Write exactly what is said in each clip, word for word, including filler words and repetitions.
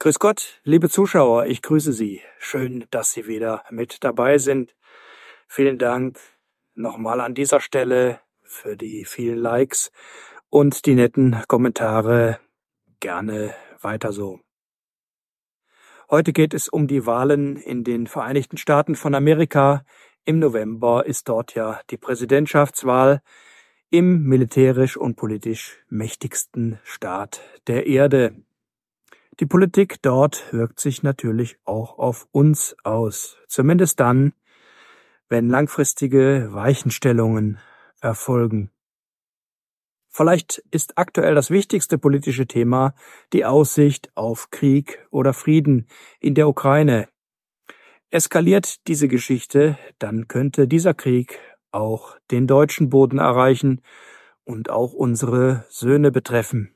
Grüß Gott, liebe Zuschauer, ich grüße Sie. Schön, dass Sie wieder mit dabei sind. Vielen Dank nochmal an dieser Stelle für die vielen Likes und die netten Kommentare. Gerne weiter so. Heute geht es um die Wahlen in den Vereinigten Staaten von Amerika. Im November ist dort ja die Präsidentschaftswahl im militärisch und politisch mächtigsten Staat der Erde. Die Politik dort wirkt sich natürlich auch auf uns aus, zumindest dann, wenn langfristige Weichenstellungen erfolgen. Vielleicht ist aktuell das wichtigste politische Thema die Aussicht auf Krieg oder Frieden in der Ukraine. Eskaliert diese Geschichte, dann könnte dieser Krieg auch den deutschen Boden erreichen und auch unsere Söhne betreffen.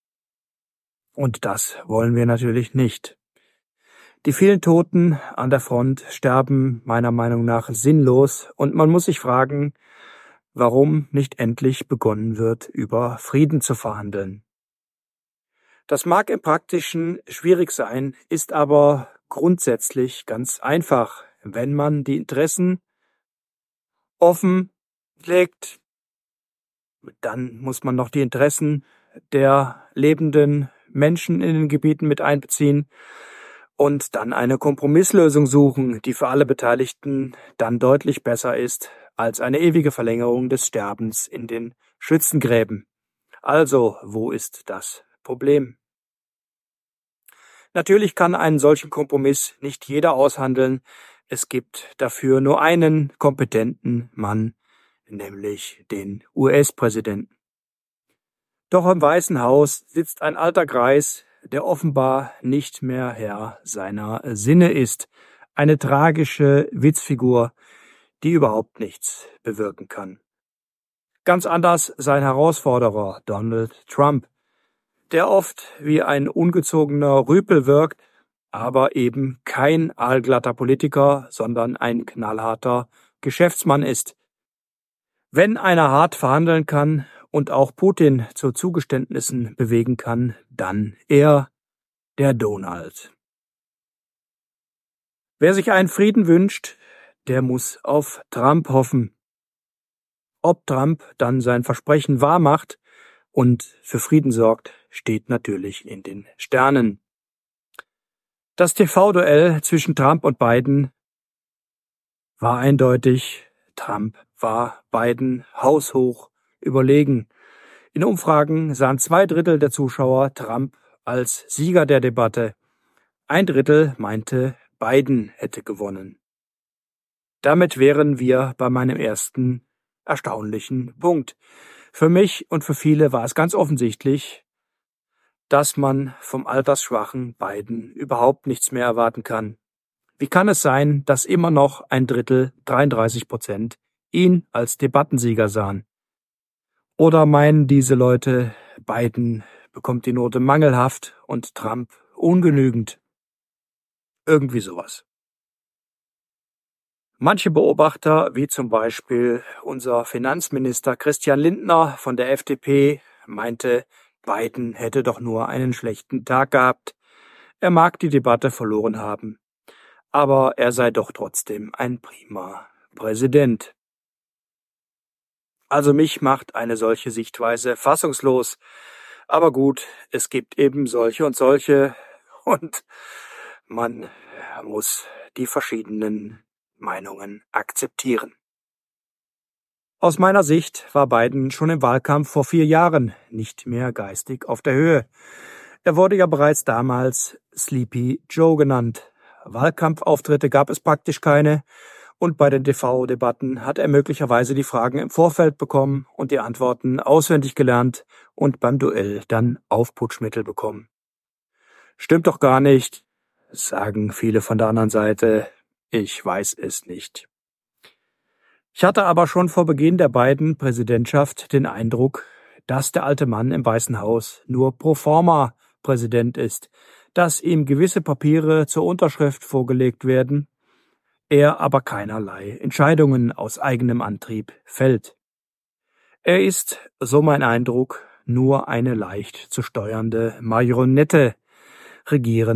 Und das wollen wir natürlich nicht. Die vielen Toten an der Front sterben meiner Meinung nach sinnlos und man muss sich fragen, warum nicht endlich begonnen wird, über Frieden zu verhandeln. Das mag im Praktischen schwierig sein, ist aber grundsätzlich ganz einfach, wenn man die Interessen offen legt. Dann muss man noch die Interessen der lebenden Menschen in den Gebieten mit einbeziehen und dann eine Kompromisslösung suchen, die für alle Beteiligten dann deutlich besser ist als eine ewige Verlängerung des Sterbens in den Schützengräben. Also, wo ist das Problem? Natürlich kann einen solchen Kompromiss nicht jeder aushandeln. Es gibt dafür nur einen kompetenten Mann, nämlich den U S-Präsidenten. Doch im Weißen Haus sitzt ein alter Greis, der offenbar nicht mehr Herr seiner Sinne ist. Eine tragische Witzfigur, die überhaupt nichts bewirken kann. Ganz anders sein Herausforderer Donald Trump, der oft wie ein ungezogener Rüpel wirkt, aber eben kein aalglatter Politiker, sondern ein knallharter Geschäftsmann ist. Wenn einer hart verhandeln kann und auch Putin zu Zugeständnissen bewegen kann, dann er, der Donald. Wer sich einen Frieden wünscht, der muss auf Trump hoffen. Ob Trump dann sein Versprechen wahrmacht und für Frieden sorgt, steht natürlich in den Sternen. Das T V-Duell zwischen Trump und Biden war eindeutig. Trump war Biden haushoch überlegen. In Umfragen sahen zwei Drittel der Zuschauer Trump als Sieger der Debatte. Ein Drittel meinte, Biden hätte gewonnen. Damit wären wir bei meinem ersten erstaunlichen Punkt. Für mich und für viele war es ganz offensichtlich, dass man vom altersschwachen Biden überhaupt nichts mehr erwarten kann. Wie kann es sein, dass immer noch ein Drittel, dreiunddreißig Prozent, ihn als Debattensieger sahen? Oder meinen diese Leute, Biden bekommt die Note mangelhaft und Trump ungenügend? Irgendwie sowas. Manche Beobachter, wie zum Beispiel unser Finanzminister Christian Lindner von der F D P, meinte, Biden hätte doch nur einen schlechten Tag gehabt. Er mag die Debatte verloren haben, aber er sei doch trotzdem ein prima Präsident. Also mich macht eine solche Sichtweise fassungslos. Aber gut, es gibt eben solche und solche und man muss die verschiedenen Meinungen akzeptieren. Aus meiner Sicht war Biden schon im Wahlkampf vor vier Jahren nicht mehr geistig auf der Höhe. Er wurde ja bereits damals Sleepy Joe genannt. Wahlkampfauftritte gab es praktisch keine. Und bei den T V-Debatten hat er möglicherweise die Fragen im Vorfeld bekommen und die Antworten auswendig gelernt und beim Duell dann Aufputschmittel bekommen. Stimmt doch gar nicht, sagen viele von der anderen Seite. Ich weiß es nicht. Ich hatte aber schon vor Beginn der beiden Präsidentschaft den Eindruck, dass der alte Mann im Weißen Haus nur pro forma Präsident ist, dass ihm gewisse Papiere zur Unterschrift vorgelegt werden, er aber keinerlei Entscheidungen aus eigenem Antrieb fällt. Er ist, so mein Eindruck, nur eine leicht zu steuernde Marionette. Regieren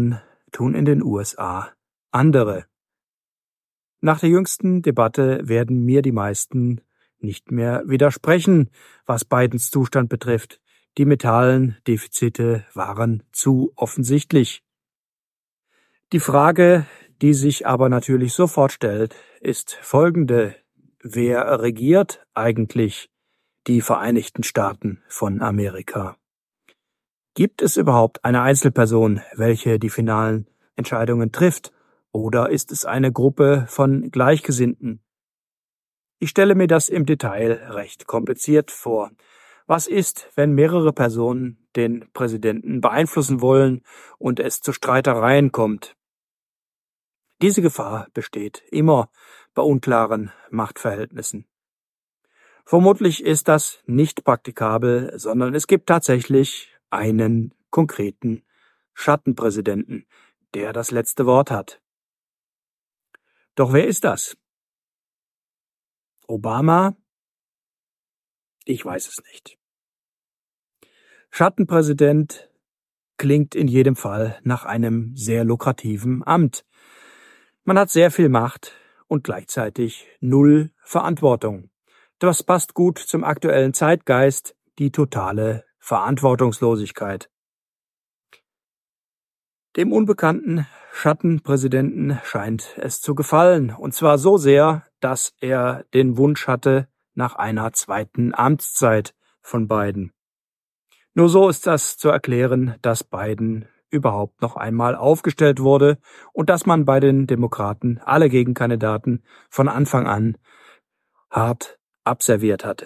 tun in den U S A andere. Nach der jüngsten Debatte werden mir die meisten nicht mehr widersprechen, was Bidens Zustand betrifft. Die mentalen Defizite waren zu offensichtlich. Die Frage, die sich aber natürlich sofort stellt, ist folgende: Wer regiert eigentlich die Vereinigten Staaten von Amerika? Gibt es überhaupt eine Einzelperson, welche die finalen Entscheidungen trifft, oder ist es eine Gruppe von Gleichgesinnten? Ich stelle mir das im Detail recht kompliziert vor. Was ist, wenn mehrere Personen den Präsidenten beeinflussen wollen und es zu Streitereien kommt? Diese Gefahr besteht immer bei unklaren Machtverhältnissen. Vermutlich ist das nicht praktikabel, sondern es gibt tatsächlich einen konkreten Schattenpräsidenten, der das letzte Wort hat. Doch wer ist das? Obama? Ich weiß es nicht. Schattenpräsident klingt in jedem Fall nach einem sehr lukrativen Amt. Man hat sehr viel Macht und gleichzeitig null Verantwortung. Das passt gut zum aktuellen Zeitgeist, die totale Verantwortungslosigkeit. Dem unbekannten Schattenpräsidenten scheint es zu gefallen, und zwar so sehr, dass er den Wunsch hatte nach einer zweiten Amtszeit von Biden. Nur so ist das zu erklären, dass Biden überhaupt noch einmal aufgestellt wurde und dass man bei den Demokraten alle Gegenkandidaten von Anfang an hart abserviert hatte.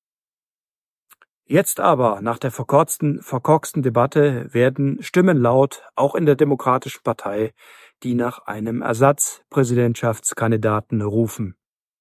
Jetzt aber, nach der verkorksten, verkorksten Debatte, werden Stimmen laut, auch in der Demokratischen Partei, die nach einem Ersatzpräsidentschaftskandidaten rufen.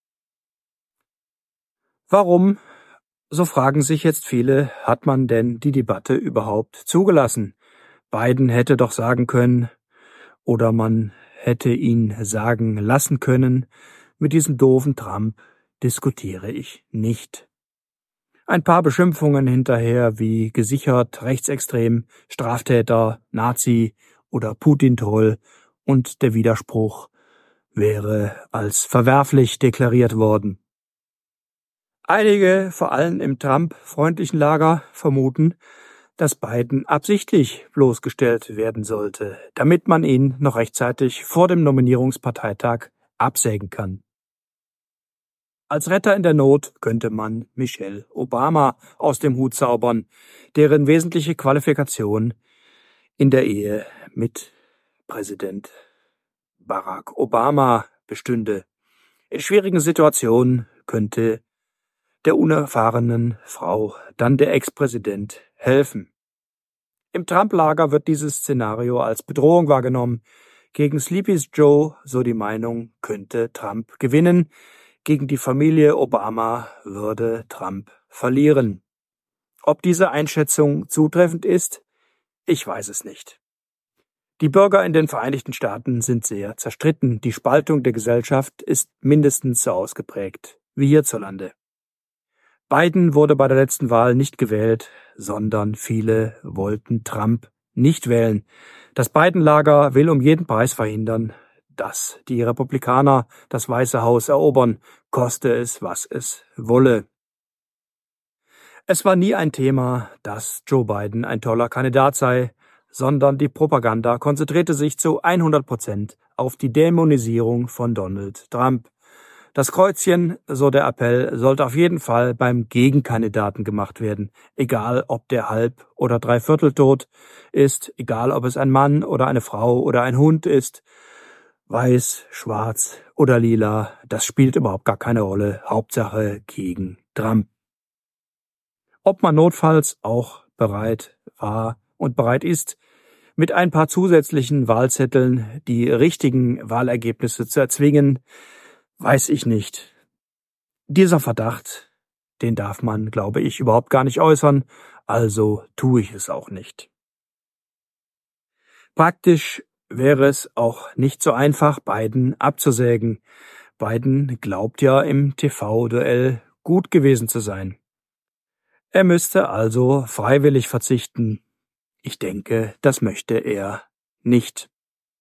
Warum, so fragen sich jetzt viele, hat man denn die Debatte überhaupt zugelassen? Biden hätte doch sagen können, oder man hätte ihn sagen lassen können, mit diesem doofen Trump diskutiere ich nicht. Ein paar Beschimpfungen hinterher wie gesichert, rechtsextrem, Straftäter, Nazi oder Putin-Troll und der Widerspruch wäre als verwerflich deklariert worden. Einige, vor allem im Trump-freundlichen Lager, vermuten, dass Biden absichtlich bloßgestellt werden sollte, damit man ihn noch rechtzeitig vor dem Nominierungsparteitag absägen kann. Als Retter in der Not könnte man Michelle Obama aus dem Hut zaubern, deren wesentliche Qualifikation in der Ehe mit Präsident Barack Obama bestünde. In schwierigen Situationen könnte der unerfahrenen Frau dann der Ex-Präsident helfen. Im Trump-Lager wird dieses Szenario als Bedrohung wahrgenommen. Gegen Sleepy Joe, so die Meinung, könnte Trump gewinnen. Gegen die Familie Obama würde Trump verlieren. Ob diese Einschätzung zutreffend ist, ich weiß es nicht. Die Bürger in den Vereinigten Staaten sind sehr zerstritten. Die Spaltung der Gesellschaft ist mindestens so ausgeprägt wie hierzulande. Biden wurde bei der letzten Wahl nicht gewählt, sondern viele wollten Trump nicht wählen. Das Biden-Lager will um jeden Preis verhindern, dass die Republikaner das Weiße Haus erobern, koste es, was es wolle. Es war nie ein Thema, dass Joe Biden ein toller Kandidat sei, sondern die Propaganda konzentrierte sich zu hundert Prozent auf die Dämonisierung von Donald Trump. Das Kreuzchen, so der Appell, sollte auf jeden Fall beim Gegenkandidaten gemacht werden, egal ob der halb oder dreiviertel tot ist, egal ob es ein Mann oder eine Frau oder ein Hund ist, weiß, schwarz oder lila, das spielt überhaupt gar keine Rolle, Hauptsache gegen Trump. Ob man notfalls auch bereit war und bereit ist, mit ein paar zusätzlichen Wahlzetteln die richtigen Wahlergebnisse zu erzwingen, weiß ich nicht. Dieser Verdacht, den darf man, glaube ich, überhaupt gar nicht äußern, also tue ich es auch nicht. Praktisch wäre es auch nicht so einfach, Biden abzusägen. Biden glaubt ja im T V-Duell gut gewesen zu sein. Er müsste also freiwillig verzichten. Ich denke, das möchte er nicht.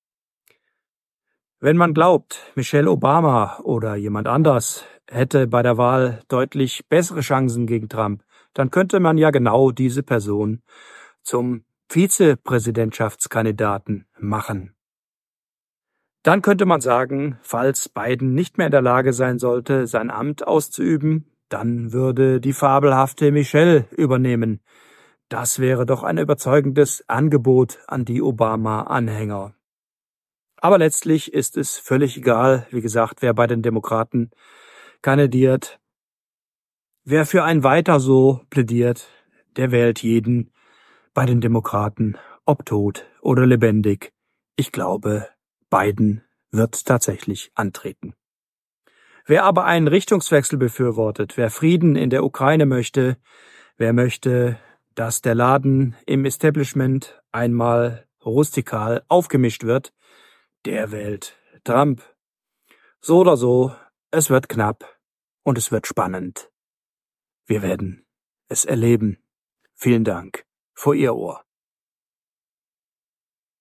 Wenn man glaubt, Michelle Obama oder jemand anders hätte bei der Wahl deutlich bessere Chancen gegen Trump, dann könnte man ja genau diese Person zum Vizepräsidentschaftskandidaten machen. Dann könnte man sagen, falls Biden nicht mehr in der Lage sein sollte, sein Amt auszuüben, dann würde die fabelhafte Michelle übernehmen. Das wäre doch ein überzeugendes Angebot an die Obama-Anhänger. Aber letztlich ist es völlig egal, wie gesagt, wer bei den Demokraten kandidiert. Wer für ein Weiter so plädiert, der wählt jeden bei den Demokraten, ob tot oder lebendig. Ich glaube, Biden wird tatsächlich antreten. Wer aber einen Richtungswechsel befürwortet, wer Frieden in der Ukraine möchte, wer möchte, dass der Laden im Establishment einmal rustikal aufgemischt wird, der wählt Trump. So oder so, es wird knapp und es wird spannend. Wir werden es erleben. Vielen Dank für Ihr Ohr.